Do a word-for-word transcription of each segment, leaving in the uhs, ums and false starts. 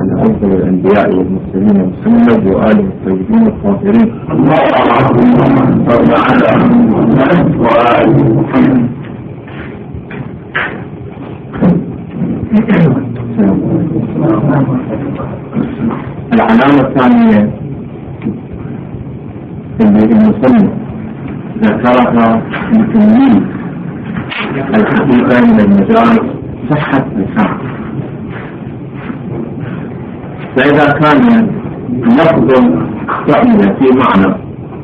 على أفضل الأنبياء والمرسلين محمد وآله الطيبين الطاهرين. اللهم صل على محمد وآل محمد. العلامة الثانية اللي المصنف ذكرها لتمييز الحقيقة من المجال صحة الحق. فإذا كان لفظ صعيد في معنى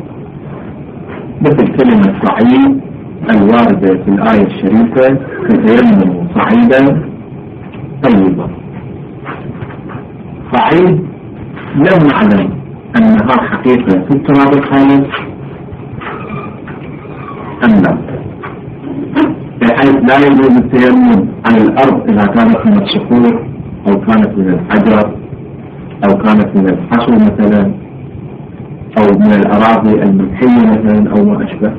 مثل كلمة صعيد الواردة في الآية الشريفة كتيمم صعيدا طيبا، صعيد لم نعلم أنها حقيقة في التراب الخالص أم لا، بحيث لا يجوز التيمم على الأرض إذا كانت من الصخور أو كانت من الحجر أو كانت من الحصو مثلا أو من الأراضي الملحية مثلا أو ما أشبه،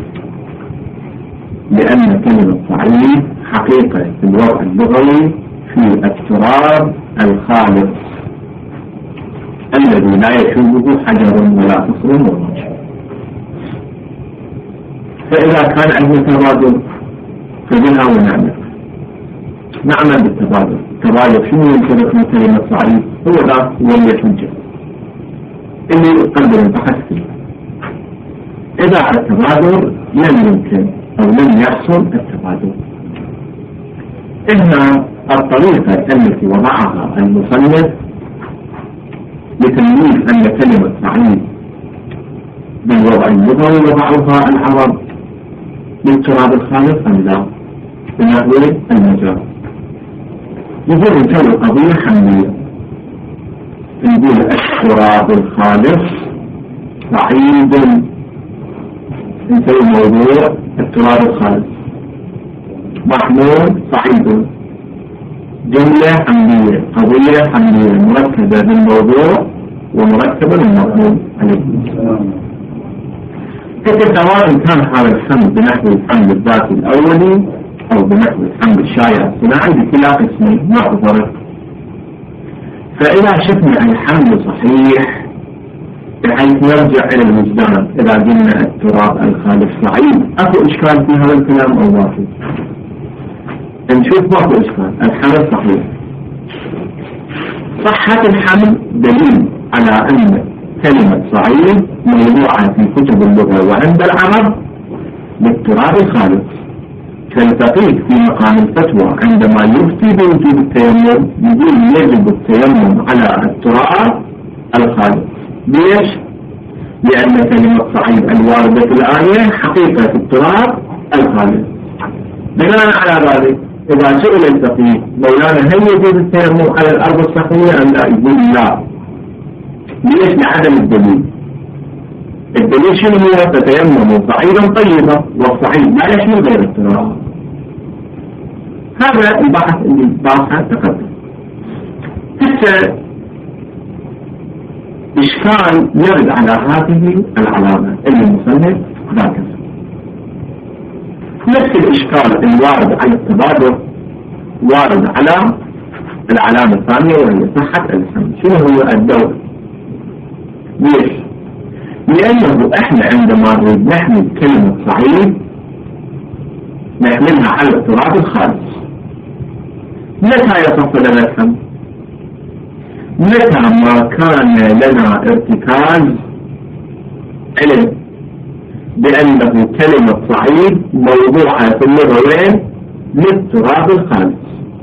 لأن كلمة صعيد حقيقة في الوضع اللغوي في التراب الخالص الذي لا يشوبه حجر ولا صخر ولا شيء. فإذا كان عندنا تبادل فبنا ونعمل نعمل بالتبادل. التبادل شنو يمكن من كلمة صعيد؟ هو ذا هو الحجة اللي يقدر البحث فيه. إذا التبادل لم يمكن أو لم يحصل التبادل، إن الطريقة التي وضعها المصنف لتمييز أن كلمة صعيد بالوضع اللغوي وضعها العرب للتراب الخالص أم لا بنحو المجال. يقول نسوي قضية حملية، نقول التراب الخالص صعيد، نسوي موضوع التراب الخالص محمول صعيد، جملة حملية قضية حملية مركبة بالموضوع ومركبة بالمفهوم عليه. كيف سواء كان هذا الحمل بنحو الحمل الذاتي الأولي أو بنحو الحمل الشائع الصناعي بكلا قسمين ما فرق. فإذا شفنا الحمل صحيح بحيث نرجع إلى الوجدان إذا قلنا التراب الخالص صعيد، أكو إشكال في هذا الكلام أو ما في؟ نشوف ماكو إشكال، الحمل صحيح. صحة الحمل دليل على أن كلمة صعيد موضوعة في كتب اللغة وعند العرب للتراب الخالص، كالفقيه في مقام الفتوى عندما يفتي بوجوب التيمم يقول يجب التيمم على التراب الخالص. ليش؟ لأن كلمة صعيد الواردة في الآية حقيقة في التراب الخالص. بناء على ذلك إذا سئل الفقيه مولانا هل يجوز التيمم على الأرض الصخرية أم لا؟ يقول لا. ليش؟ لعدم الدليل. الدليل شنو هو؟ تتيمم صعيدا طيبا، والصعيد لا يشمل غير التراب. هذا البحث اللي باحث تقدم. حتى إشكال يرد على هذه العلامة اللي المصنف ذاكر. نفس الإشكال الوارد على التبادل وارد على العلامة الثانية وهي صحة الحمل. شنو هو الدور؟ ليش؟ لأنه إحنا عندما نريد نحمل كلمة صعيد نحملها على التراب الخالص. متى يصف لنا الحمل؟ متى ما كان لنا ارتكاز علم بأنه كلمة صعيد موضوعة في اللغوين للتراب الخالص،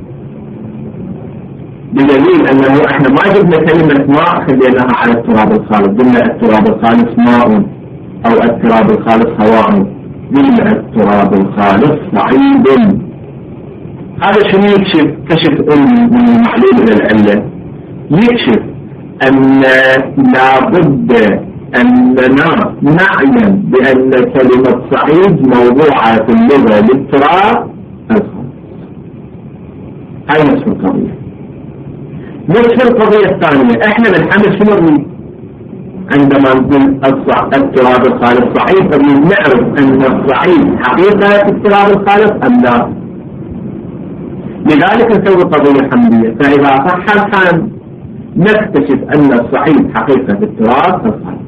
بدليل أنه إحنا ما جبنا كلمة ماء خليناها على التراب الخالص، قلنا التراب الخالص ماء أو التراب الخالص هواء، قلنا التراب الخالص صعيد. هذا شنو يكشف؟ كشف من المعلوم إلى العلة، يكشف أن لابد أننا نعلم بأن كلمة صعيد موضوعة في اللغة للتراب الخالص. هاي نفس القضية. نفس القضية الثانية، احنا بالحمل شنو نريد؟ عندما نقول التراب الخالص صعيد نريد نعرف أن الصعيد حقيقة في التراب الخالص أم لا. لذلك نسوي قضية حملية. فإذا صح الحمل نكتشف أن الصعيد حقيقة التراب الخالص.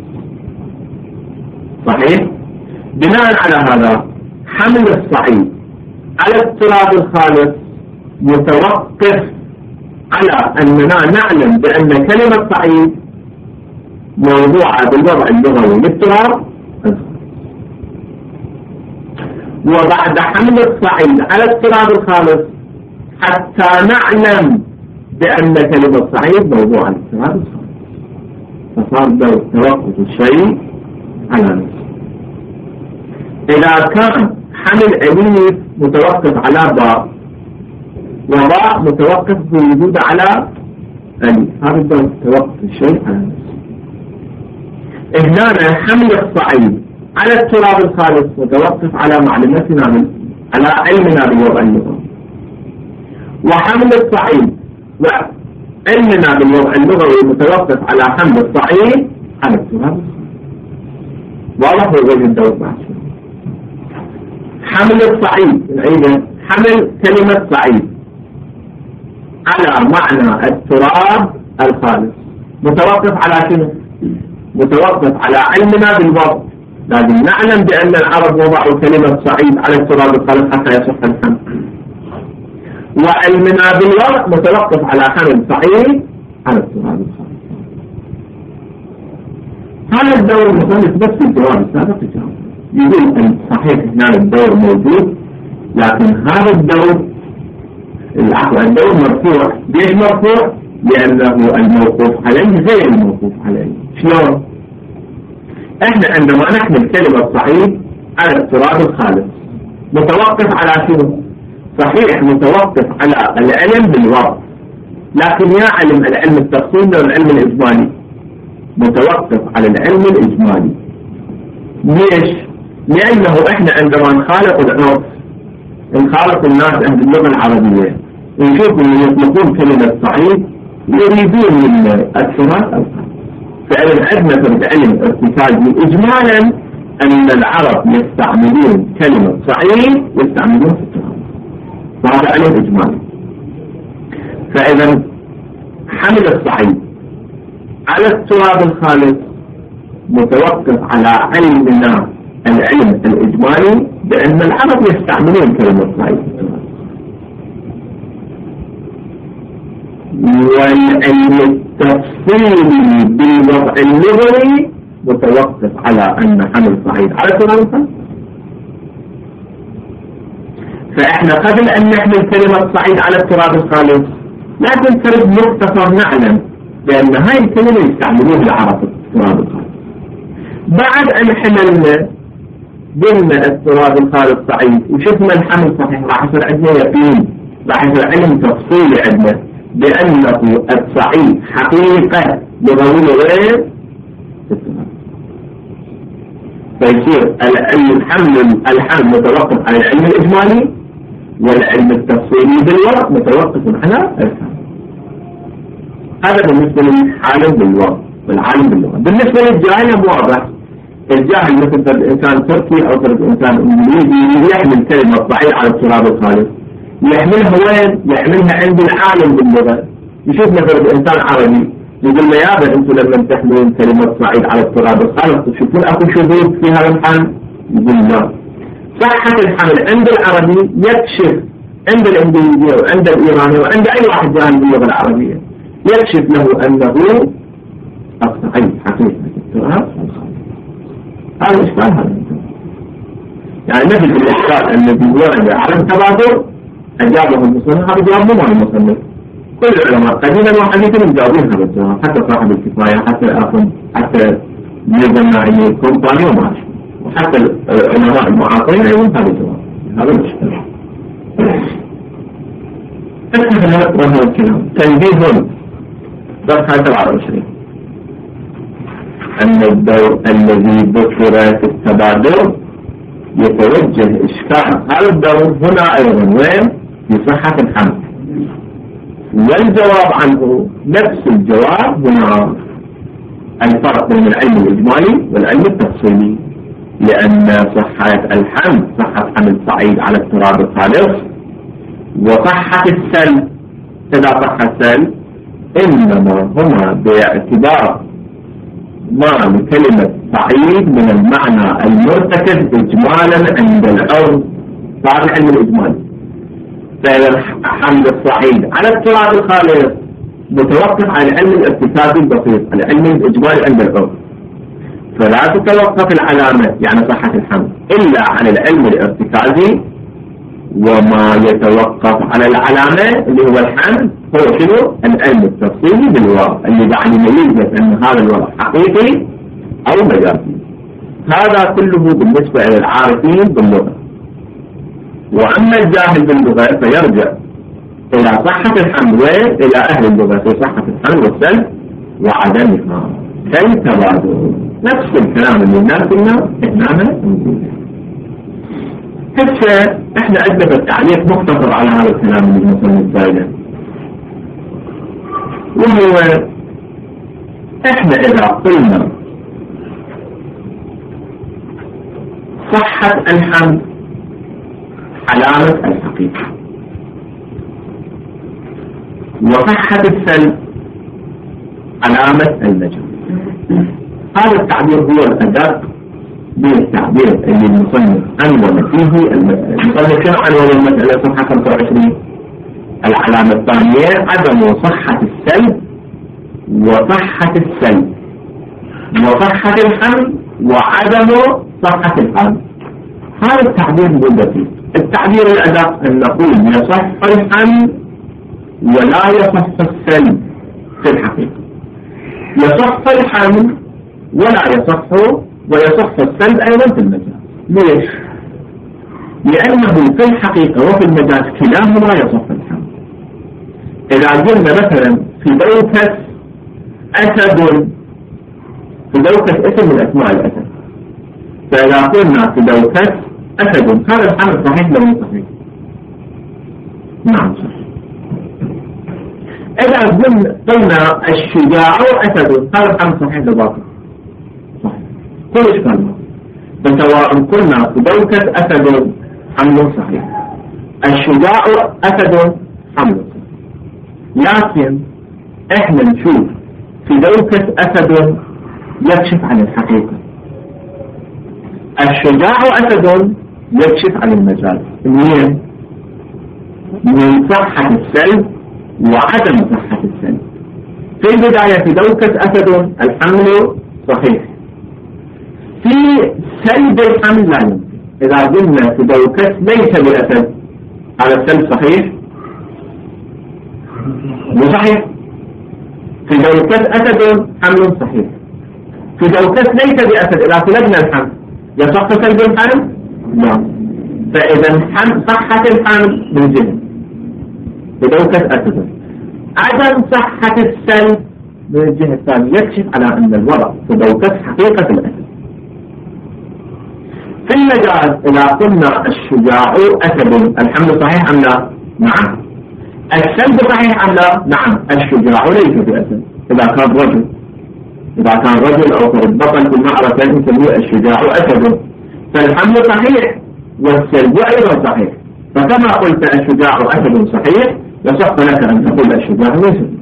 صحيح؟ بناء على هذا حمل الصعيد على التراب الخالص متوقف على أننا نعلم بأن كلمة صعيد موضوعة بالوضع اللغوي للتراب الخالص. وبعد حمل الصعيد على التراب الخالص حتى نعلم بأن كلمة صعيد موضوعة للتراب الخالص، فصار دور توقف الشيء على نفسه. إذا كان حمل أليف متوقف على باء وباء متوقف بوجود على أليف، هذا الدور توقف الشيء على نفسه. هنا حمل الصعيد على التراب الخالص متوقف على معلوماتنا على علمنا بالوضع اللغوي، وحمل الصعيد وعلمنا بالوضع اللغوي متوقف على حمل الصعيد على التراب الخالص. واضح وغير الدور بعد شوي. حمل الصعيد العيدة حمل كلمة صعيد على معنى التراب الخالص متوقف على شنو؟ متوقف على علمنا بالوضع. لازم نعلم بأن العرب وضعوا كلمة صعيد على التراب الخالص حتى يصح الحمل، وعلمنا بالوضع متوقف على حمل صعيد على التراب الخالص. هذا الدور المصنف بس الجواب السابق يجاوب، يقول أن صحيح هنا الدور موجود، لكن هذا الدور العفو الدور مرفوع. ليش مرفوع؟ لأنه الموقوف عليه غير الموقوف عليه. شلون؟ احنا عندما نحمل كلمة صعيد على التراب الخالص متوقف على شنو؟ صحيح متوقف على العلم بالوضع، لكن يا علم العلم التفصيلي والعلم الإجمالي؟ متوقف على العلم الإجمالي. ليش؟ لأنه إحنا عندما نخالق العرف نخالق الناس أهل اللغة العربية نشوفوا يطلقون كلمة صعيد يريدون من التراث الخالص. فإذا عندنا فرد علم ارتكازي إجمالا أن العرب يستعملون كلمة صعيد يستعملون في التراث، وهذا علم إجمالي. فإذا حمل الصعيد على التراب الخالص متوقف على علمنا العلم الإجمالي بأن العرب يستعملون كلمة صعيد، والعلم التفصيلي بالوضع اللغوي متوقف على أن حمل صعيد على التراب الخالص. فإحنا قبل أن نحمل كلمة صعيد على التراب الخالص لازم فرد مختصر نعلم بأن هاي الكلمة يستعملون العرب في التراب الخالص. بعد أن حملنا قلنا التراب الخالص صعيد وشفنا الحمل صحيح، راح يصير عندنا يقين، راح يصير علم تفصيلي عندنا بأنه الصعيد حقيقة لغوية غير التراب. فيصير الحمل الحمل متوقف على العلم الإجمالي، والعلم التفصيلي بالوضع متوقف على الحمل. هذا بالنسبة للعالم باللغة والعالم باللغة. بالنسبة للجاهل واضح، الجاهل مثل فرد إنسان تركي أو فرد إنسان إنجليزي يحمل كلمة صعيد على التراب الخالص، يحملها وين؟ يحملها عند العالم باللغة. يشوف فرد إنسان عربي يقول له يابا أنتم لما تحملون كلمة صعيد على التراب الخالص تشوفون أكو شذوذ في هذا الحمل؟ يقول لا. صحة الحمل عند العربي يكشف عند الإنجليزي وعند الإيراني وعند أي واحد جاهل باللغة العربية يكشف له أنه الصعيد حقيقة التراب الخالص. هذا الإشكال هذا يعني مثل الإشكال الذي ورد على التبادر أجابه المصنف، هذا جواب مو عن المصنف. كل العلماء قديما وحديثا مجاوبين هذا الجواب، حتى صاحب الكفاية حتى الأخذ حتى الجماعية الكومباني وما وحتى العلماء المعاصرين أيضا هذا الجواب. هذا الإشكال. أكثر وهو الكلام تنبيه صفحة سبعة وعشرين أن الدور الذي ذكر في التبادر يتوجه إشكال هذا الدور هنا أيضا وين؟ في صحة الحمل، والجواب عنه نفس الجواب هنا، الفرق بين العلم الإجمالي والعلم التفصيلي، لأن صحة الحمل صحة حمل صعيد على التراب الخالص، وصحة السل إذا صح السل إنما هما باعتبار ما لكلمة صعيد من المعنى المرتكب إجمالا عند العرف، صار العلم الإجمالي. فإذا حمل الصعيد على التراب الخالص متوقف على العلم الارتكابي البسيط، العلم الإجمالي عند العرف، فلا تتوقف العلامة يعني صحة الحمل إلا على العلم الارتكازي. وما يتوقف على العلامة اللي هو الحمل هو شنو؟ العلم التفصيلي بالوضع اللي قاعد يميز أن هذا الوضع حقيقي أو مجازي. هذا كله بالنسبة إلى العارفين باللغة. وأما الجاهل باللغة فيرجع إلى صحة الحمل وإلى أهل اللغة في صحة الحمل والسلب وعدمها كالتبادل. نفس الكلام اللي الناس قلنا إحنا نقوله. هسه احنا عندنا التعليق مختصر على هذا الكلام اللي المصنف قايله، وهو احنا اذا قلنا صحة الحمل علامة الحقيقة وصحة السلب علامة المجاز، هذا التعبير هو الأدق بالتعبير اللي المصنف عنوان فيه. المصنف كان عنوان المسألة صفحة خمسة وعشرين. العلامة الثانية عدم صحة السلب وصحة السلب وصحة الحمل وعدم صحة الحمل. هذا التعبير موجود فيه. التعبير الأدق أن نقول يصح الحمل ولا يصح السلب في الحقيقة، يصح الحمل ولا يصح ويصح السلب أيضا في المجاز. ليش؟ لأنه في الحقيقة وفي المجاز كلاهما يصح الحمل. إذا قلنا مثلا في دوكة أسد، في دوكة اسم من أسماء الأسد، فإذا قلنا في دوكة أسد هذا الحمل صحيح لو صحيح؟ نعم صحيح. إذا قلنا الشجاع أسد هذا الحمل صحيح لو باطل؟ كل إشكال. فسواء قلنا في دوكة أسد حمل صحيح، الشجاع أسد حمل صحيح، لكن إحنا نشوف في دوكة أسد يكشف عن الحقيقة، الشجاع أسد يكشف عن المجاز. منين؟ من صحة السلب وعدم صحة السلب. في البداية في دوكة أسد الحمل صحيح، في سلب الحمل لا يمكن. إذا قلنا في دوكة ليس بأسد هذا السلب صحيح؟ مو صحيح. في دوكة أسد حمل صحيح، في دوكة ليس بأسد إذا طلبنا الحمل يصح سلب الحمل؟ لا. فإذا صحة الحمل من جهة في دوكة أسد، عدم صحة السلب من الجهة الثانية يكشف على أن الوضع في دوكة حقيقة الأسد. في المجاز إذا قلنا الشجاع أسد الحمل صحيح أم لا؟ نعم. السلب صحيح أم لا؟ نعم. الشجاع ليس بأسد إذا كان رجل، إذا كان رجل أو فرد بطل في المعركة نسميه الشجاع أسد، فالحمل صحيح والسلب أيضا صحيح. فكما قلت الشجاع أسد صحيح يصح لك أن تقول الشجاع ليس بأسد.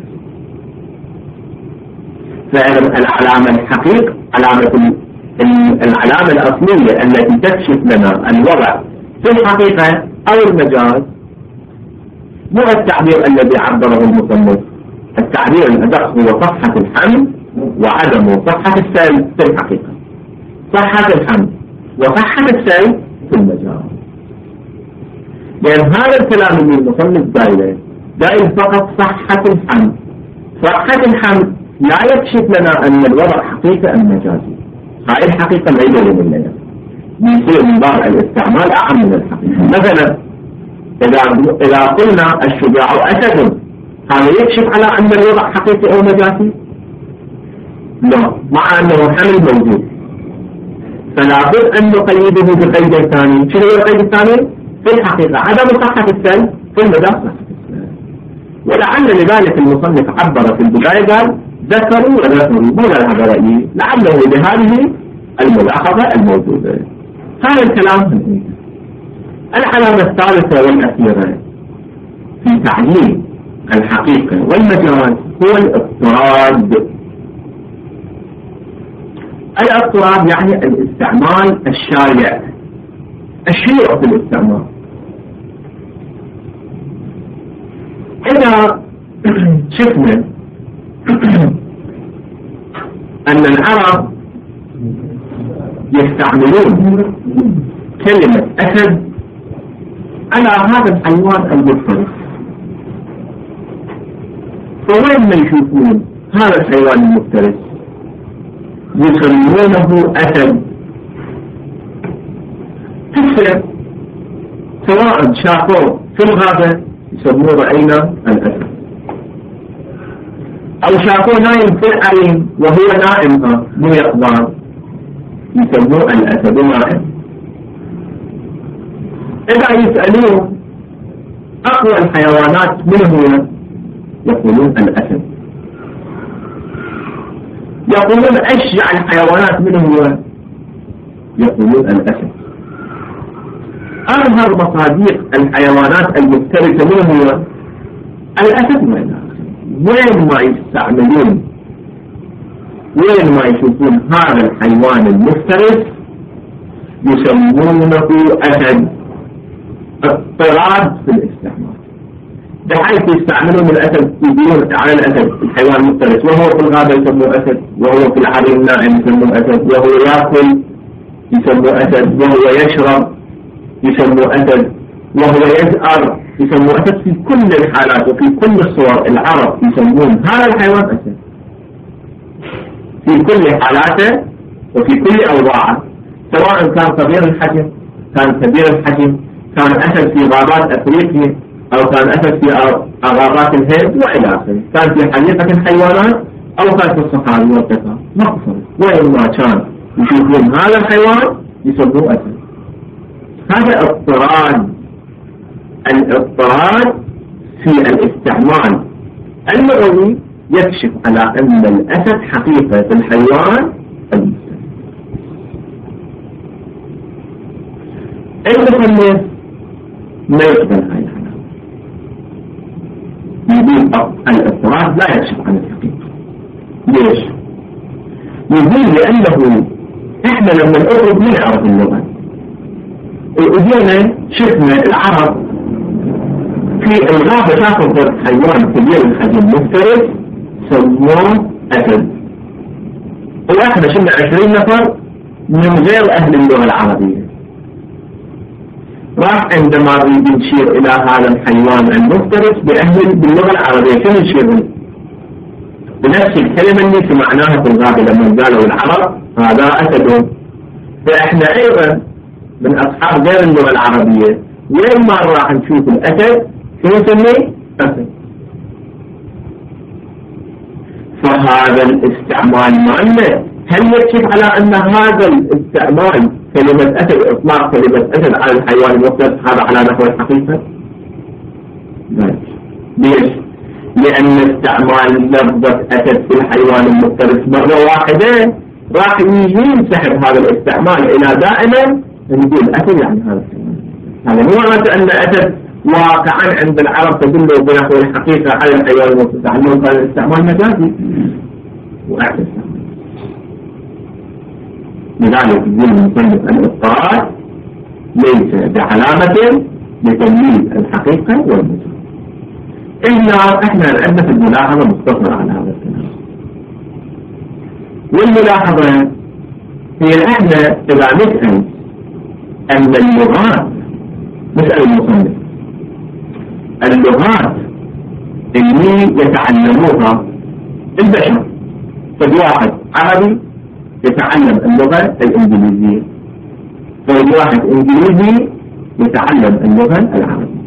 فإذا العلامة الحقيقة علامة العلامة الأصلية التي تكشف لنا الوضع في الحقيقة أو المجاز مو التعبير الذي عبره المصنف. التعبير الأدق هو صحة الحمل وعدم صحة السلب في الحقيقة، صحة الحمل وصحة السلب في المجاز. لأن هذا الكلام اللي المصنف قايله قايل فقط صحة الحمل. صحة الحمل لا يكشف لنا أن الوضع حقيقة أم مجازي. هاي الحقيقة ما يدري منها، يصير من باب الاستعمال أعم من الحقيقة. مثلا إذا إذا قلنا الشجاع أسد هذا يكشف على أن الوضع حقيقي أو مجازي؟ لا، مع أنه حمل موجود، فلا بد أن نقيده بقيد ثاني. شنو هو القيد الثاني؟ في الحقيقة عدم صحة السلب في المجاز صحة السلب. ولعل لذلك المصنف عبر في البداية قال ذكروا وذكروا مو هذا رأيي، لعله لهذه الملاحظة الموجودة. هذا الكلام. العلامة الثالثة والأخيرة في تعيين الحقيقة والمجاز هو الاضطراد. الاضطراد يعني الاستعمال الشائع الشيوع في الاستعمال. إذا شفنا أن العرب يستعملون كلمة أسد على هذا الحيوان المفترس، فوين ما يشوفون هذا الحيوان المفترس يسمونه أسد. تفسر سواء شافوه في الغابة يسموه رأينا الأسد، أو شافوه نايم في العين وهو نائم مو يقظان يسموه الأسد نائم. إذا يسألون أقوى الحيوانات من هو يقولون الأسد، يقولون أشجع الحيوانات من هو يقولون الأسد. أظهر مصادق الحيوانات المفترسة من هو الأسد. وين ما يستعملون وين ما يشوفون هذا الحيوان المفترس يسمونه أسد. اضطراد في الاستعمال بحيث يستعملون الأسد، يقولون على الأسد الحيوان المفترس، وهو في الغابة يسموه أسد، وهو في الحريم النائم يسموه أسد، وهو يأكل يسموه أسد، وهو يشرب يسموه أسد، وهو يزأر يسموه أسد. في كل الحالات وفي كل الصور العرب يسمون هذا الحيوان أسد في كل حالاته وفي كل أوضاعه، سواء كان صغير الحجم كان كبير الحجم، كان أسد في غابات أفريقيا أو كان أسد في غابات الهند وإلى آخره، كان في حديقة الحيوانات أو كان في الصحاري والقطار، مقصر وين ما كان يشوفون هذا الحيوان يسموه أسد. هذا اضطراد. الاضطراد في الاستعمال اللغوي يكشف على أن الأسد حقيقة الحيوان المفترس. المصنف ما يقبل هاي الحالة، يقول الاضطراد لا يكشف عن الحقيقة. ليش؟ يقول لأنه احنا لما نقرب من عرف اللغة وجينا شفنا العرب في الغابة تاخذ حيوان كبير الحجم مفترس سموه أسد، واحنا شفنا عشرين نفر من غير أهل اللغة العربية، راح عندما نريد نشير إلى هذا الحيوان المفترس بأهل باللغة العربية شنو نشير؟ بنفس الكلمة اللي سمعناها في الغابة لما قالوا العرب هذا أسد. فإحنا أيضا من أصحاب غير اللغة العربية وين ما راح نشوف الأسد شنو نسميه؟ أسد. فهذا الاستعمال معنى هل يكشف على أن هذا الاستعمال كلمة أسد إطلاق كلمة أسد على الحيوان المفترس هذا على نحو الحقيقة؟ ليش؟ لأن استعمال لفظة أسد في الحيوان المفترس مرة واحدة راح ينسحب هذا الاستعمال إلى دائما نقول أسد يعني هذا الحيوان. هذا مو معناته أن أسد واقعا عند العرب تدل بنحو الحقيقة على الحيوان المفترس، عنهم هذا الاستعمال مجازي وأعكس. لذلك يقول المصنف الاضطراد ليس بعلامة لتمييز الحقيقة والمجاز. إحنا إحنا عندنا في الملاحظة مختصرة على هذا الكلام، والملاحظة هي إحنا إذا نسأل أن اللغات نسأل المصنف اللغات اللي يتعلموها البشر، فواحد عربي يتعلم اللغة الإنجليزية، فواحد إنجليزي يتعلم اللغة العربية.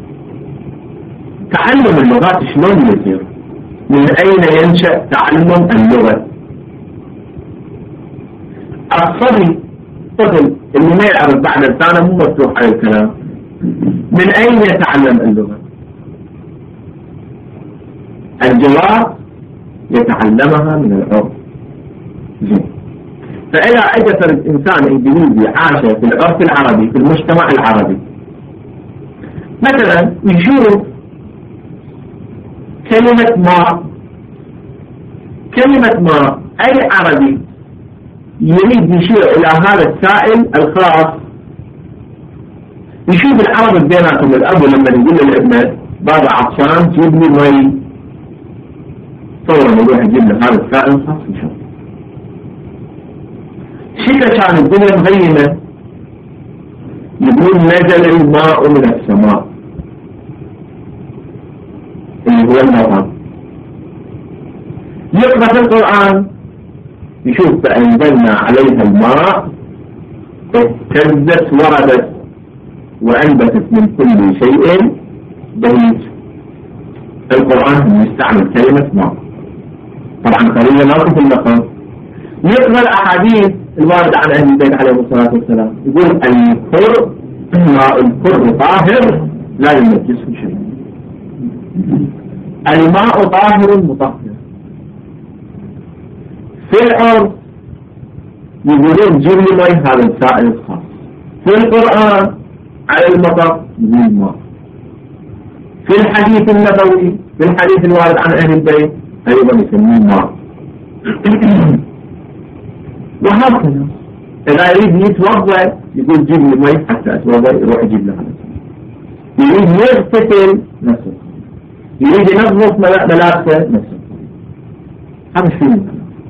تعلم اللغات شلون يصير؟ من أين ينشأ تعلم اللغة؟ الصبي طفل اللي ما يعرف بعد الثانى مو مفتوح على الكلام، من أين يتعلم اللغة؟ الجواب يتعلمها من العرف. فإذا أجى فرد إنسان إنجليزي عاش في العرف العربي في المجتمع العربي، مثلا يشوف كلمة ماء، كلمة ماء أي عربي يريد يشير إلى هذا السائل الخاص يشوف العرب بيناتهم. الأب لما يقول للابن بابا عطشان جيب لي مي، فورا يروح يجيب له هذا السائل الخاص يشوف. شكا كان الدنيا مغيمة يقول نزل الماء من السماء اللي هو المطر. يقرأ في القرآن يشوف فأنزلنا عليها الماء اهتزت وردت وأنبتت من كل شيء بهيج. القرآن يستعمل كلمة ماء، طبعا قليلا ناقص اللقب. يقرأ الأحاديث الواردة عن أهل البيت عليه الصلاة والسلام يقول الكر ماء الكر طاهر لا ينجسه شيء، الماء طاهر مطهر. في الأرض يقولون جيب لي مي، هذا السائل الخاص. في القرآن على المطر يقول ماء. في الحديث النبوي في الحديث الوارد عن أهل البيت أيضا يسميه ماء. وهكذا إذا يريد يتوضأ يقول جيب لي مي حتى أتوضأ، يروح يجيب له هذا. يريد يغتسل نفسه، يريد ينظف ملابسه نفسه. هذا شيء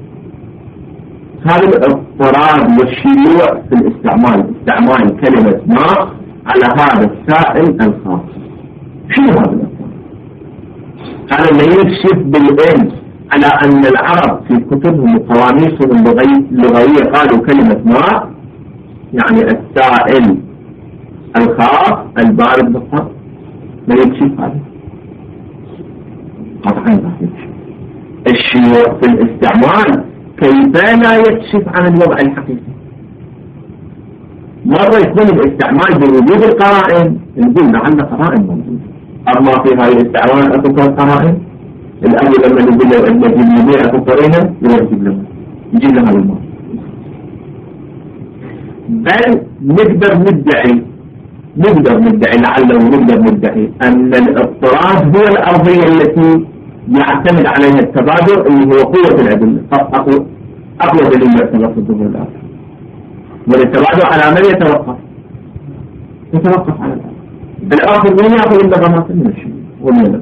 هذا الاضطراب والشيوع في الاستعمال، استعمال كلمة ماء على هذا السائل الخاص. شو هذا الاضطراب؟ هذا ما يكشف بالعلم على أن العرب في كتبهم وقواميسهم اللغوية قالوا كلمة ماء يعني السائل الخاص البارد بالطبع. ما يكشف هذا قطعا لا يكشف. الشيوع في الاستعمال كيف لا يكشف عن الوضع الحقيقي. مرة يكون الاستعمال بوجود القرائن نقول لعل قرائن موجودة، أما في هذه الاستعمال أكو قرائن. الأول لما نقول له أن يجيب لي مئة أكو قرينة يجيب له يجيب له هذا الماء. بل نقدر ندعي نقدر ندعي لعله نقدر ندعي أن الاضطراب هو الأرضية التي يعتمد عليها التبادر اللي هو قوة الأدلة. أقوى أقوى دليل يعتبر في الظهور الآخر، والتبادر على من يتوقف؟ يتوقف على الآخر. الآخر من يأخذ النغمات من الشيء ومن الأخر.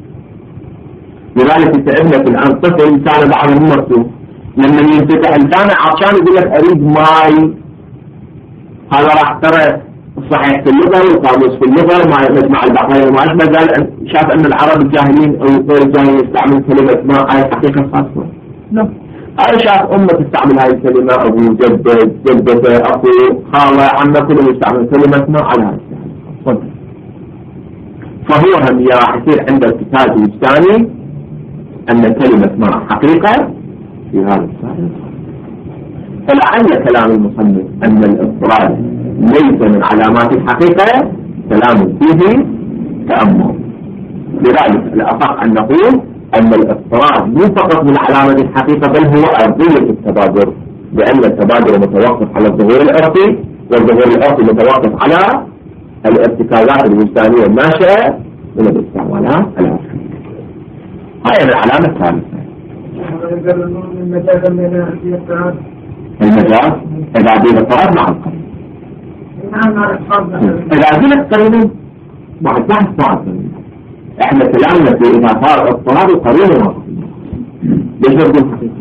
لذلك تعبنا في الآن طفل كان بعض المرسوم لما ينفتح لسانه عطشان يقول لك أريد ماي. هذا راح ترى الصحيح في اللغة والقاموس في اللغة مع مجمع البحرين وما أشبه، قال شاف أن العرب الجاهلين أو غير الجاهلين يستعمل كلمة ماء هاي حقيقة خاصة. لا، أنا شاف أمة تستعمل هاي الكلمة، أبو جدة جدة أخو خالة عمة كلهم يستعمل كلمة ماء على هاي الكلمة. فهو هم راح يصير عند الكتاب الثاني أن كلمة ماء حقيقة في هذا السؤال. فلعل كلام المصنف أن الاضطراب ليس من علامات الحقيقة كلام فيه تأمل. لذلك الأصح أن نقول أن الاضطراب مو فقط من علامة الحقيقة بل هو أرضية التبادر، لأن التبادر متوقف على الظهور الأرضي، والظهور الأرضي متوقف على الارتكازات الوجدانية الناشئة من الاستعمالات العرفية. هاي العلامة الثالثة. المجاز إذا دين الطرف مع القرين. إذا دين القرين مع البحث مع القرين. إحنا كلامنا في إذا صار اضطراب القرين مع القرين. ليش نقول حقيقة؟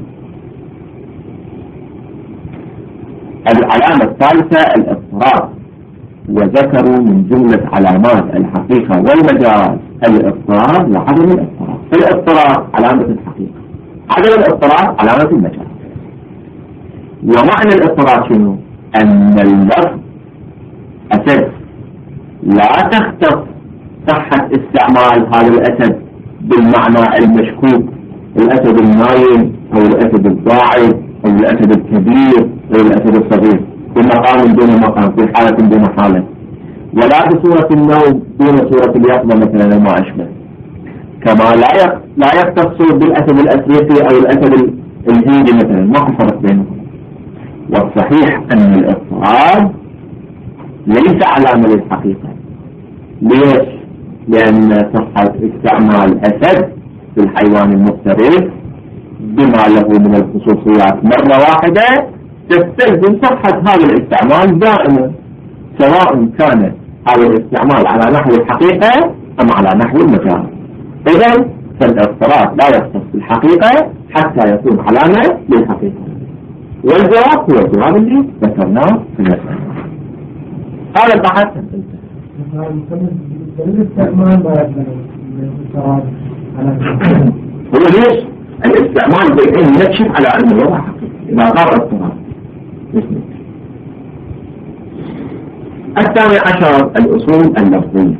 العلامة الثالثة الاضطراب، وذكروا من جملة علامات الحقيقة والمجاز الاضطراب وعدم الاضطراب. الاضطراب علامة الحقيقة، عدم الاضطراب علامة المجاز. ومعنى الاضطراب شنو؟ أن اللفظ أسد لا تختص صحة استعمال هذا الأسد بالمعنى المشكوك، الأسد النايم أو الأسد الضاعف أو الأسد الكبير أو الأسد الصغير، بمقام دون مقام، في حالة دون حالة، ولا بصورة النوم دون صورة اليقظة مثلا وما أشبه. كما لا لا يختص بالأسد الأفريقي أو الأسد الهندي مثلا، ما في فرق بينهم. والصحيح أن الاضطراب ليس علامة للحقيقة. ليش؟ لأن صحة استعمال أسد بالحيوان المفترس بما له من الخصوصيات مرة واحدة تستلزم صحة هذا الاستعمال دائما، سواء كان هذا الاستعمال على نحو الحقيقة أم على نحو المجال. إذن فالاضطراد لا يختص بالحقيقة حتى يكون علامة للحقيقة، والجواب هو الجواب اللي ذكرناه في المسألة. هذا البحث هو ليش الاستعمال بالعلم يكشف على أن الوضع حقيقي إذا غاب اضطراد. الثاني عشر الأصول اللفظية.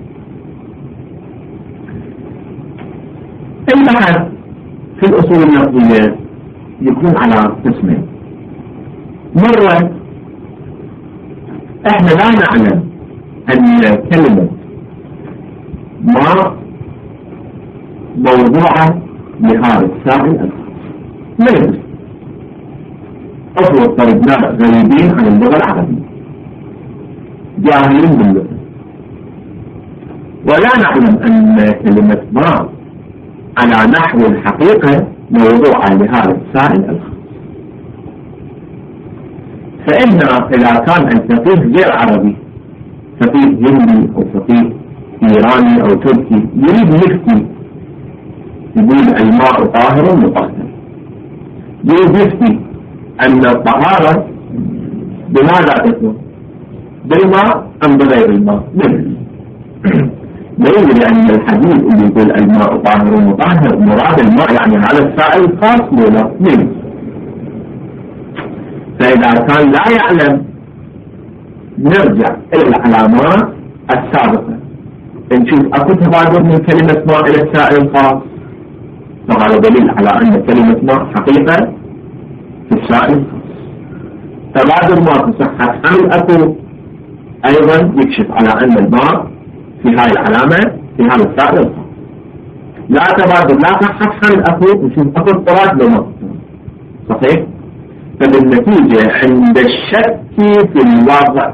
البحث في الأصول اللفظية يكون على قسمين. مرة احنا لا نعلم ان كلمة ما موضوعة لهذا السائل الخاص، لا يجوز. أفرض طردناه غريبين عن اللغة العربية، جاهلين باللغة، ولا نعلم ان كلمة ما على نحو الحقيقة موضوعا لهذا السائل الخاص، فإن إذا كان الفقيه غير عربي، فقيه هندي أو فقيه إيراني أو تركي، يريد يفتي يقول الماء طاهر مطهر، يريد يفتي أن الطهارة بماذا تكون؟ بالماء أم بغير الماء؟ لا يدري أن الحديث اللي يقول الماء طاهر مطهر مراد الماء يعني على السائل الخاص ولا منه. فإذا كان لا يعلم نرجع إلى العلامات السابقة، نشوف أكو تبادر من كلمة ماء إلى السائل الخاص، فهذا دليل على أن كلمة ماء حقيقة في السائل الخاص. تبادر ماء في صحة حمل أكو أيضا يكشف على أن الماء في هاي العلامة في هذا السائل الخاص. لا تبادر لا صحة حمل أكو، نشوف أكو اضطراد لما صحيح. فبالنتيجة عند الشك في الوضع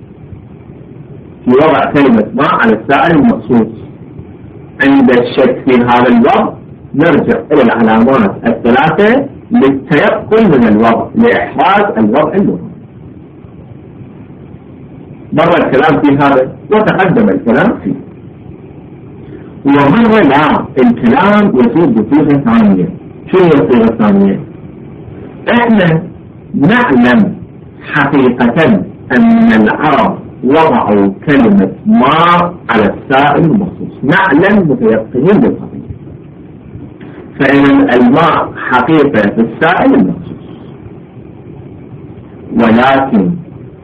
في وضع كلمة ما على السائل المخصوص، عند الشك في هذا الوضع نرجع إلى العلامات الثلاثة للتيقن من الوضع، لإحراز الوضع اللغوي. مر الكلام في هذا وتقدم الكلام فيه، ومر لا الكلام يصير بصيغة ثانية. شو هي الصيغة الثانية؟ احنا نعلم حقيقة أن العرب وضعوا كلمة ما على السائل المخصوص، نعلم متيقنين بالحقيقة، فإن الماء حقيقة في السائل المخصوص. ولكن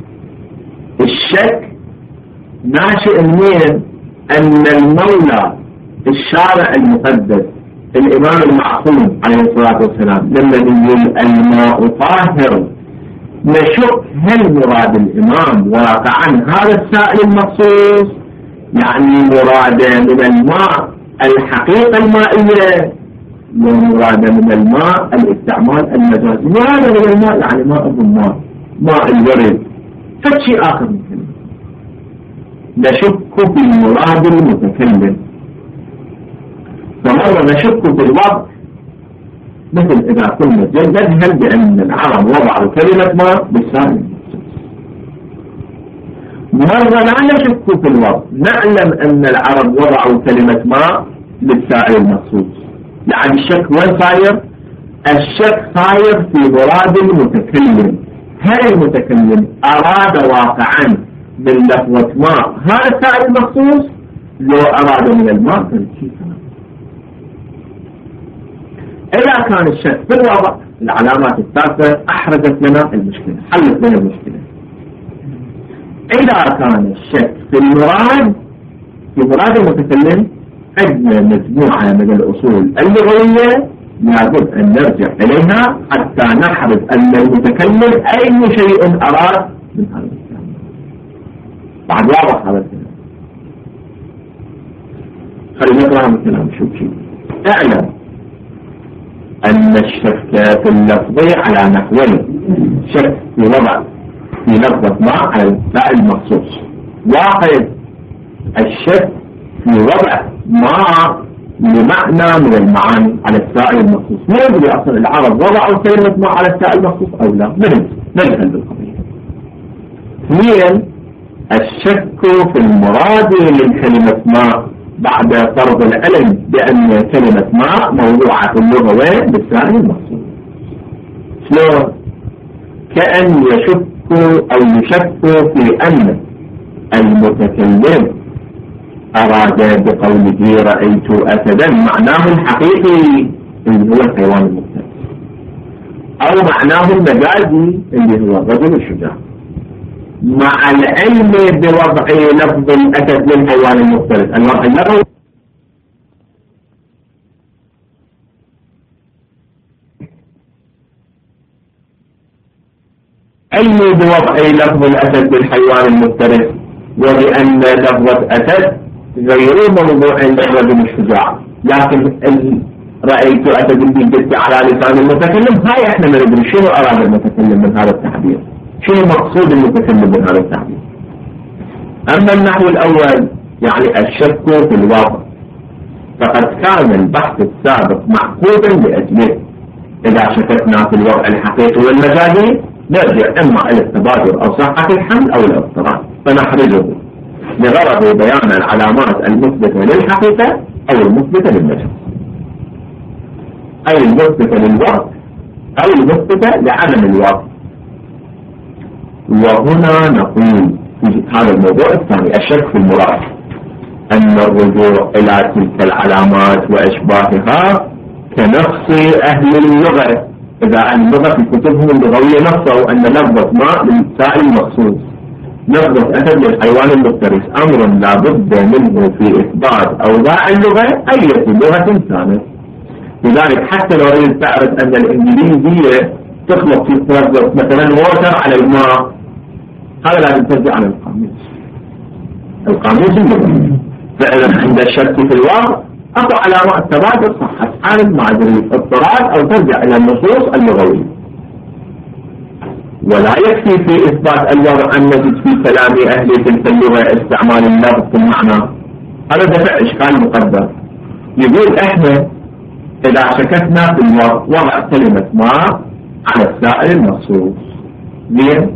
الشك ناشئ من أن المولى الشارع المقدس الإمام المعصوم عليه الصلاة والسلام لما يقول الماء طاهر، نشك هل مراد الإمام واقعا هذا السائل المخصوص، يعني مراد من الماء الحقيقة المائية، ومراد من الماء الاستعمال المجازي. مراد من الماء يعني ماء الضمان، ماء الورد، فشي آخر من كلمة. نشك في المراد المتكلم، فمرة نشك في الوضع، مثل إذا كنا نجهل بأن العرب وضعوا كلمة ما بالسائل المخصوص. مرة لا نشك في الوضع، نعلم أن العرب وضعوا كلمة ما بالسائل المخصوص. يعني الشك وين صاير؟ الشك صاير في مراد المتكلم. هل المتكلم أراد واقعا من لفظة ما هذا السائل المخصوص؟ لو أراد من الماء فالشيء كمان. إذا كان الشك في الوضع، العلامات الثالثة أحرزت لنا المشكلة، حلت لنا المشكلة. إذا كان الشك في المراد في مراد المتكلم، عندنا مجموعة من الأصول اللغوية لابد أن نرجع إليها حتى نحرز أن المتكلم أي شيء أراد من هذا الكلام. بعد واضح هذا الكلام. خلينا نقرأ الكلام. شوف شيء اعلم أن الشك في اللفظ على نحوين: شك في وضع في لفظة ما على السائل المخصوص. واحد الشك في وضع ما لمعنى من المعاني على السائل المخصوص. ما يدري أصلا العرب وضعوا كلمة ما على السائل المخصوص أو لا، من نجهل بالقضية. اثنين، الشك في المراد للكلمة ما بعد فرض العلم بأن كلمة ما موضوعة في اللغة وين بالسائل المخصوص. شلون؟ كأن يشك أو يشك في أن المتكلم أراد بقوله رأيت أسدا معناه الحقيقي اللي هو الحيوان المفترس، أو معناه المجازي اللي هو الرجل الشجاع، مع العلم بوضع لفظ الأسد للحيوان المفترس. الوضع اللغوي علم بوضع لفظ الأسد للحيوان المفترس، وبأن لفظة أسد غير موضوع للرجل الشجاع، لكن رأيت أسد بالجد على لسان المتكلم، هاي احنا ما ندري شنو أراد المتكلم من هذا التعبير، شنو مقصود المتكلم من هذا التعبير. أما النحو الأول يعني الشك في الوضع، فقد كان البحث السابق معقودا لأجله. إذا شككنا في الوضع الحقيقي والمجازي نرجع إما إلى التبادر أو صحة الحمل أو الاضطراب، فنحرزه لغرض بيان العلامات المثبتة للحقيقة أو المثبتة للمجاز، أي المثبتة للوضع أو المثبتة لعدم الوضع. وهنا نقول في هذا الموضوع الثاني الشك في المراد، أن الرجوع إلى تلك العلامات وإشباهها كنقص أهل اللغة. إذا أهل اللغة في كتبهم اللغوية نصوا أن لفظة ماء للسائل المخصوص، لفظة أسد للحيوان المفترس، أمر لا بد منه في إثبات أوضاع اللغة أي لغة كانت. لذلك حتى لو أريد تعرف أن الإنجليزية تخلق في لفظة مثلا ووتر على الماء، هذا لازم ترجع على القاموس، القاموس اللغوي. فإذا عند الشك في الوضع أقع علامات تبادل صحة حال مع الاضطراب أو ترجع إلى النصوص اللغوية. ولا يكفي في إثبات الوضع أن نجد في كلام أهل تلك اللغة استعمال اللفظ في المعنى، هذا دفع إشكال مقدر. يقول إحنا إذا شككنا في الوضع وضع كلمة ما على السائل المخصوص زين،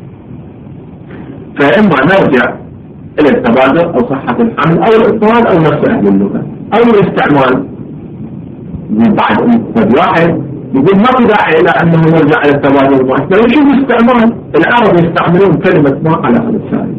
فإما نرجع إلى التبادل أو صحة الحمل أو الاضطراد أو نفس أهل اللغة أو الاستعمال. بعد أن واحد يقول ما في داعي إلى أنه نرجع إلى التبادل المؤثر، شو الاستعمال؟ العرب يستعملون كلمة ما على هذا السائل.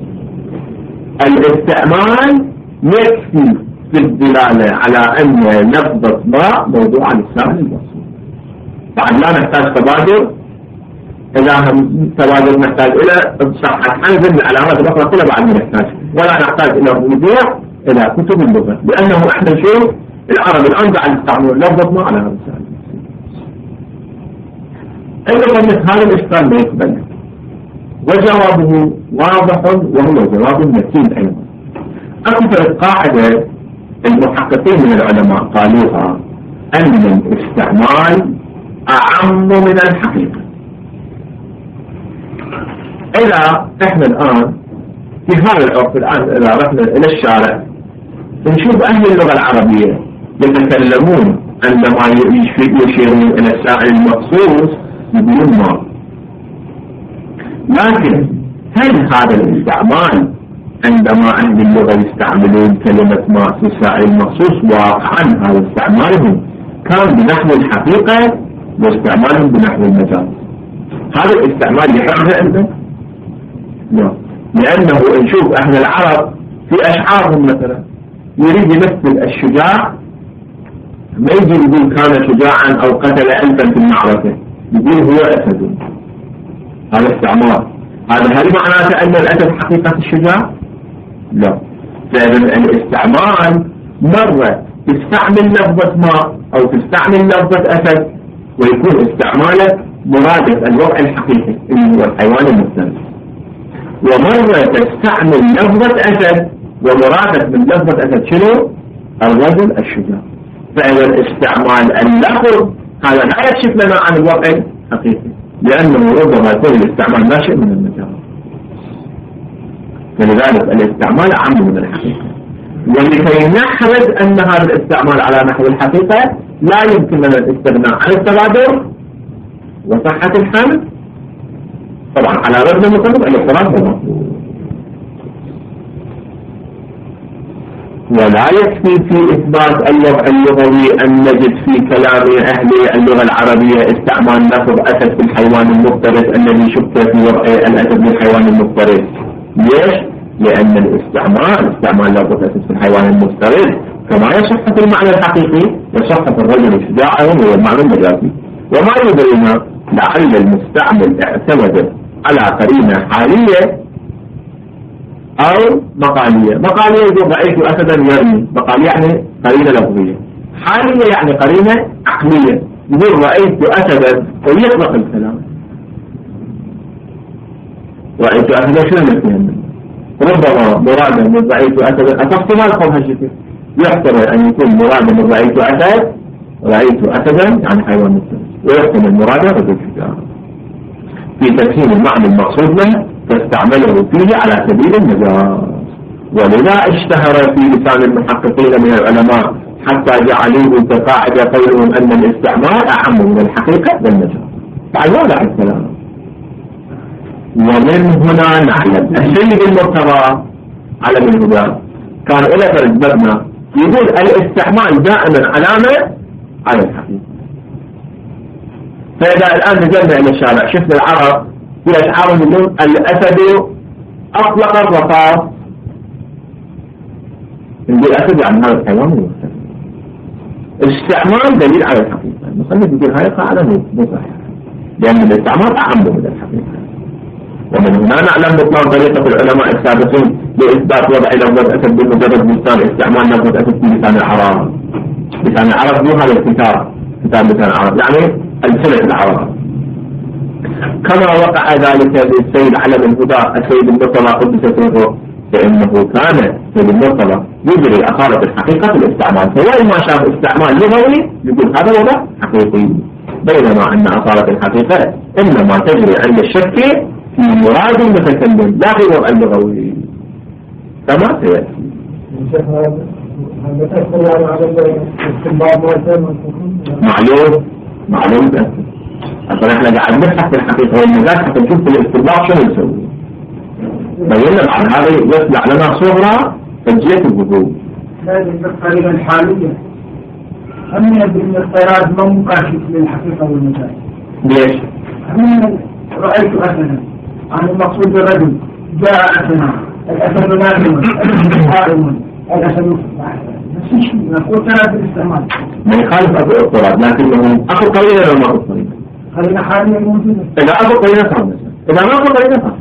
الاستعمال يكفي في الدلالة على أن لفظة ما موضوع للسائل المقصود. بعد لا نحتاج تبادل، إذا هم تبادل نحتاج إلى صحة حنزل من العلامات الأخرى كلها بعد ما نحتاج، ولا نحتاج إلى رجوع إلى كتب اللغة، لأنه إحنا نشوف العرب الآن قاعد يستعملون لفظة ما على هذا السائل. أيضا هذا الإشكال لا يقبل، وجوابه واضح وهو جواب متين أيضا. أكثر قاعدة المحققين من العلماء قالوها أن الاستعمال أعم من الحقيقة. إذا إحنا الآن في هذا العرف الآن إذا رحنا إلى الشارع نشوف أهل اللغة العربية يتكلمون عندما يشيرون إلى السائل المخصوص يقولون ما، لكن هل هذا الاستعمال عندما أهل اللغة يستعملون كلمة ما في السائل المخصوص واقعا هذا استعمالهم كان بنحو الحقيقة واستعمالهم بنحو المجاز؟ هذا الاستعمال يحرها عندك؟ لا، لأنه نشوف أهل العرب في أشعارهم مثلا يريد يمثل الشجاع، ما يجي يقول كان شجاعا أو قتل ألفا في المعركة، يقول هو أسد. هذا استعمال. هذا هل معناته أن الأسد حقيقة الشجاع؟ لا. فإذا الاستعمال مرة تستعمل لفظة ما أو تستعمل لفظة أسد ويكون استعمالك مرادف الوضع الحقيقي اللي هو الحيوان المفترس، ومرة تستعمل لفظة أسد ومرادف من لفظة أسد شنو؟ الرجل الشجاع. فإذا استعمال اللفظ هذا لا يكشف لنا عن الوضع الحقيقي، لأنه ربما يكون الاستعمال ناشئ من المجال، فلذلك الاستعمال أعم من الحقيقة. ولكي نحرز أن هذا الاستعمال على نحو الحقيقة لا يمكننا الاستغناء عن التبادر وصحة الحمل، طبعا على رغم المقدم الاقتران بالمطلوب. ولا يكفي في إثبات الوضع اللغوي أن نجد في كلام أهل اللغة العربية استعمال لفظ أسد في الحيوان المفترس الذي شك في وضع الأسد بالحيوان المفترس. ليش؟ لأن الاستعمال استعمال لفظ أسد في الحيوان المفترس كما يصح في المعنى الحقيقي يصح في الرجل شجاعه وهو المعنى المجازي. وما يدرينا لعل المستعمل اعتمد على قرينة حالية أو مقالية. مقالية يقول رأيت أسدا يرمي، مقالية يعني قرينة لفظية، حالية يعني قرينة عقلية، يقول رأيت أسدا ويطلق الكلام. رأيت أسدا شو نفهم؟ ربما مرادا من رأيت أسدا أصفت ما لكم هالشكل، يحتمل أن يكون مرادا من رأيت أسد رأيت أسدا يعني حيوان مفترس، ويحتمل مرادا رجل شجاع في تفهيم المعنى المقصود له فاستعمله فيه على سبيل المجاز. ولذا اشتهر في لسان المحققين من العلماء حتى جعلوه كقاعدة قولهم أن الاستعمال أعم من الحقيقة والمجاز. بعد واضح الكلام. ومن هنا نعلم السيد المرتضى على الهدى كان إلى فرد مبنى يقول الاستعمال دائما علامة على الحقيقة. فإذا الآن نزلنا إلى الشارع شفنا العرب في أشعار يقول الأسد أطلق الرصاص، نقول الأسد يعني هذا الحيوان المفترس. الاستعمال دليل على الحقيقة، المصنف يقول هاي قاعدة مو صحيحة لأن الاستعمال أعم من الحقيقة. ومن هنا نعلم بطلان طريقة العلماء السابقين لإثبات وضع لفظة أسد بمجرد بستان استعمال لفظة أسد في لسان العرب. لسان العرب مو هذا الكتاب، كتاب لسان العرب يعني ألسنة العرب. كما وقع ذلك للسيد علم الهدى السيد المرتضى قدس سره، فإنه كان السيد المرتضى يجري أصالة الحقيقة في الاستعمال، فهو ما شاف استعمال لغوي يقول هذا وضع حقيقي، بينما أن أصالة الحقيقة إنما تجري عند الشك في مراد المتكلم لا في وضع اللغوي كما سيأتي. معلوم معلوم تأكد. أصلا احنا قاعد نبحث في الحقيقة والمجال حتى نشوف في الاستنباط شو نسوي. بينا بعد هذا يصنع لنا صورة تجية الوجود. هذه القرينة الحالية هم يدري ان الطيران ما مكاشف للحقيقة والمجال. ليش؟ هم رأيت أسدا عن المقصود بالرجل جاء أسنا الأسد نائم الأسد قائم الأسد نفس الشيء نقول ثلاث الاستعمال. ما يخالف أبو اضطراب لكنه أخو قرينة ولا ما أخو قرينة؟ قرينة حالية موجودة. إذا أخو قرينة صار مثلا، إذا ما أخو قرينة صار.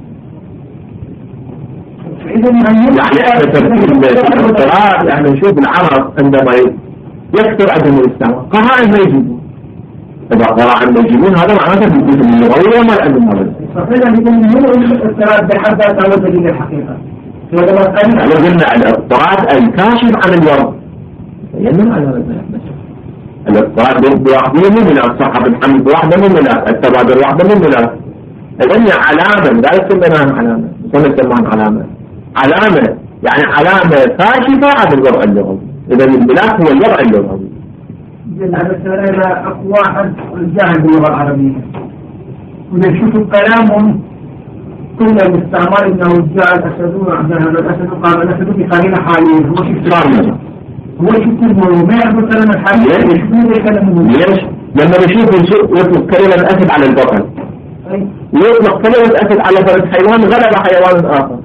يعني الاضطراب يعني نشوف العرب عندما يكثر عدم الاستعمال قرائن ما يجيبون. إذا قرائن ما يجيبون هذا معناته بيجيب من اللغوية وما عندهم هذا. صحيح يقول من الاضطراب بحد ذاته دليل الحقيقة. يعني قلنا الاضطراب الكاشف عن الورد. ينم على هذا الاضطراب بواحدة من ملاك صاحب الحمد واحدة من ملاك التبادل واحدة من ملاك. إذن علامة لا يسمونها علامة، يسمونها علامة. علامة يعني علامة كاشفة عن الوضع اللغوي. إذا الملاك هو الوضع اللغوي. جل على السلالة أقوى واحد الجاهل باللغة العربية. ونشوف كلامهم كل الاستعمال انه جاء الاسد وعندنا الاسد قال الاسد بقرينه حاليه هو شفت صار هو شفت الموضوع ما يعرف الكلام الحالي يشوفون الكلام ليش؟ لما نشوف يطلق كلمة أسد على البطل ويطلق كلمة أسد على فرد حيوان غلب حيوان آخر،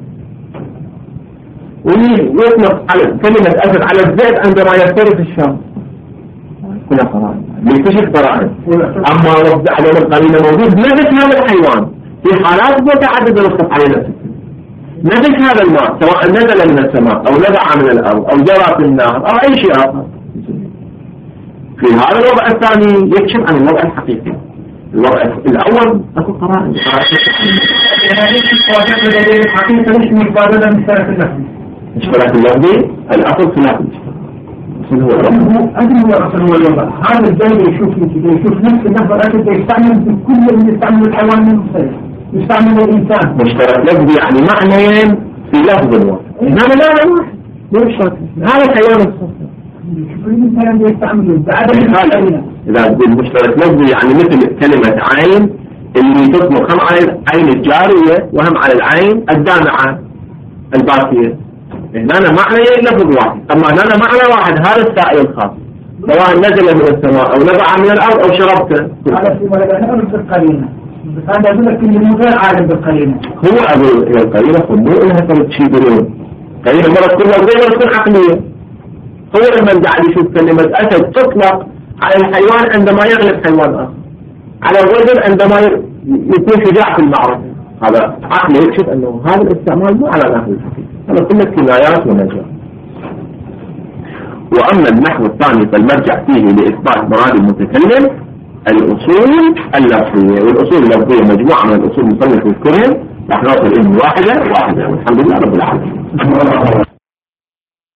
ويطلق كلمة أسد على الزيت عندما يفترس الشام. كلها قرائن بيكتشف قرائن. أما رد على القرينة موجود نفس هذا الحيوان في حالات متعددة يطلق عليه نفس نفس هذا الماء سواء نزل من السماء أو نزع من الأرض أو جرى في النار أو أي شيء آخر. في هذا الوضع الثاني يكشف عن الوضع الحقيقي. الوضع الأول أكو قرائن يعني واجب دليل الحقيقة مش مفادة من ثلاث اللفظ. اشتراك اللفظي الأصل ثلاث هو أدري هو أصل هو الوضع. هذا الدليل يشوف كده يشوف نفس اللفظ الأكل يستعمل بكل اللي يستعمل الحيوان المختلف يستعمل الإنسان. مشترك لفظي يعني معنيين في لفظ الواحد. إنما لا واحد هذا كيان الصفة. إذا بالمشترك لفظي يعني مثل كلمة عين اللي تطلق هم على العين الجارية وهم على العين الدامعة الباقية. هنا معنى لفظ واحد، أما هنا معنى واحد، هذا السائل الخاص سواء نزل من السماء أو نبع من الأرض أو شربته. هذا في ولا نعرف بالقرينة، هذا يقول لك إنه غير عالم بالقرينة. هو أقول إلى القرينة خذوا إنها كانت شيء بدون قرينة مرة تكون لفظية مرة تكون عقلية. هو لما قاعد يشوف كلمة أسد تطلق على الحيوان عندما يغلب حيوان آخر، على الرجل عندما يكون شجاع في المعركة، هذا عقل يكشف أنه هذا الاستعمال مو على نحو الحقيقة، هذا كله كنايات ونجاة. وأما النحو الثاني فالمرجع فيه لإثبات مراد المتكلم الأصول اللفظية، والأصول اللفظية مجموعة من الأصول المصنف يذكرهم، نحن نصل إلى واحدة واحدة والحمد لله رب العالمين.